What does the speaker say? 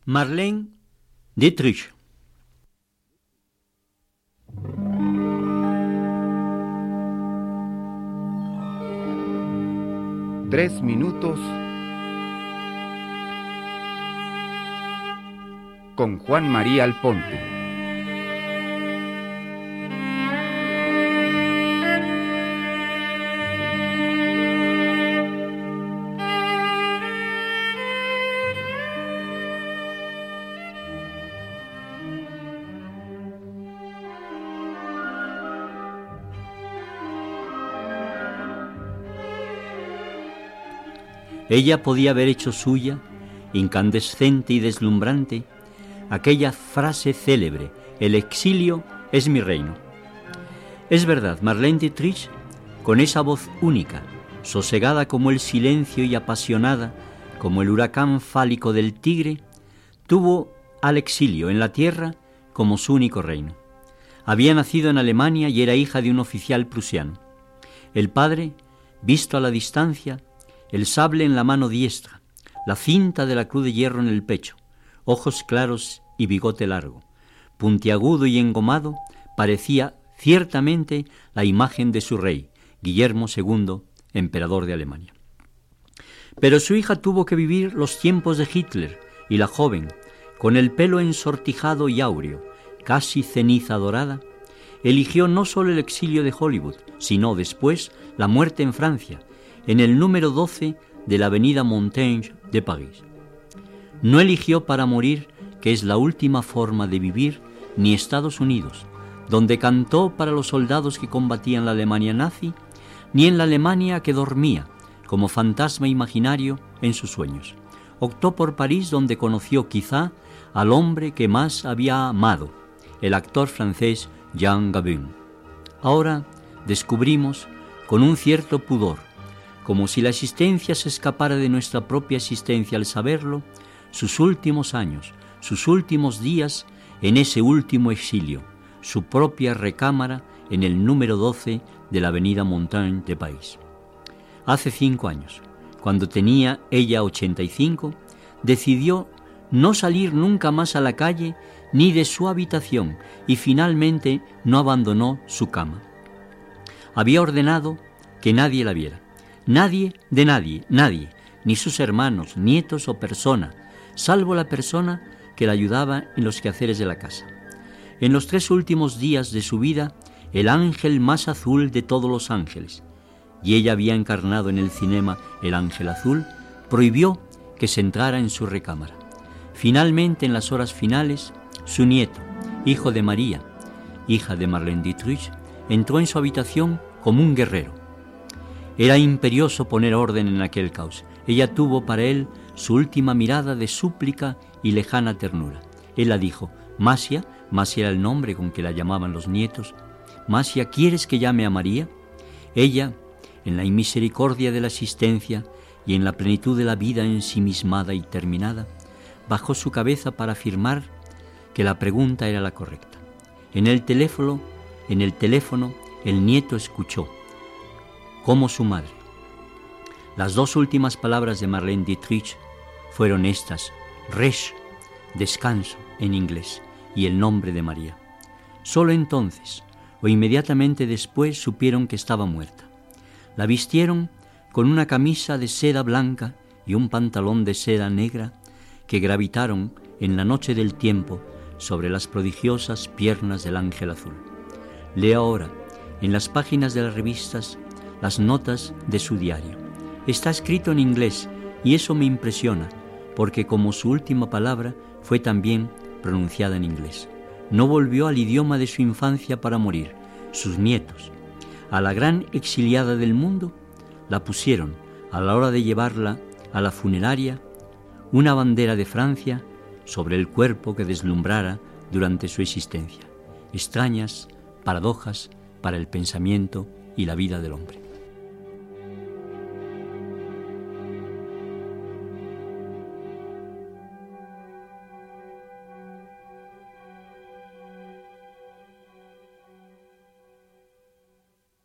Marlene Dietrich. Tres minutos con Juan María Alponte. Ella podía haber hecho suya, incandescente y deslumbrante, aquella frase célebre: el exilio es mi reino. Es verdad, Marlene Dietrich, con esa voz única, sosegada como el silencio y apasionada como el huracán fálico del Tigre, tuvo al exilio en la tierra como su único reino. Había nacido en Alemania y era hija de un oficial prusiano. El padre, visto a la distancia, el sable en la mano diestra, la cinta de la cruz de hierro en el pecho, ojos claros y bigote largo, puntiagudo y engomado, parecía ciertamente la imagen de su rey, Guillermo II, emperador de Alemania. Pero su hija tuvo que vivir los tiempos de Hitler, y la joven, con el pelo ensortijado y áureo, casi ceniza dorada, eligió no solo el exilio de Hollywood, sino después la muerte en Francia, en el número 12 de la avenida Montaigne de París. No eligió para morir, que es la última forma de vivir, ni Estados Unidos, donde cantó para los soldados que combatían la Alemania nazi, ni en la Alemania que dormía, como fantasma imaginario en sus sueños. Optó por París, donde conoció quizá al hombre que más había amado, el actor francés Jean Gabin. Ahora descubrimos, con un cierto pudor, como si la existencia se escapara de nuestra propia existencia al saberlo, sus últimos años, sus últimos días en ese último exilio, su propia recámara en el número 12 de la avenida Montaigne de París. Hace 5 años, cuando tenía ella 85, decidió no salir nunca más a la calle ni de su habitación y finalmente no abandonó su cama. Había ordenado que nadie la viera. Nadie de nadie, nadie, ni sus hermanos, nietos o persona, salvo la persona que la ayudaba en los quehaceres de la casa. En los 3 últimos días de su vida, el ángel más azul de todos los ángeles, y ella había encarnado en el cinema el ángel azul, prohibió que se entrara en su recámara. Finalmente, en las horas finales, su nieto, hijo de María, hija de Marlene Dietrich, entró en su habitación como un guerrero. Era imperioso poner orden en aquel caos. Ella tuvo para él su última mirada de súplica y lejana ternura. Él la dijo: Masia era el nombre con que la llamaban los nietos. Masia, ¿quieres que llame a María? Ella, en la inmisericordia de la existencia y en la plenitud de la vida ensimismada y terminada, bajó su cabeza para afirmar que la pregunta era la correcta. En el teléfono, el nieto escuchó, como su madre. Las 2 últimas palabras de Marlene Dietrich fueron estas: Resh, descanso en inglés, y el nombre de María. Solo entonces, o inmediatamente después, supieron que estaba muerta. La vistieron con una camisa de seda blanca y un pantalón de seda negra que gravitaron en la noche del tiempo sobre las prodigiosas piernas del ángel azul. Leo ahora, en las páginas de las revistas, las notas de su diario. Está escrito en inglés y eso me impresiona, porque como su última palabra fue también pronunciada en inglés. No volvió al idioma de su infancia para morir. Sus nietos, a la gran exiliada del mundo, la pusieron, a la hora de llevarla a la funeraria, una bandera de Francia sobre el cuerpo que deslumbrara durante su existencia. Extrañas paradojas para el pensamiento y la vida del hombre.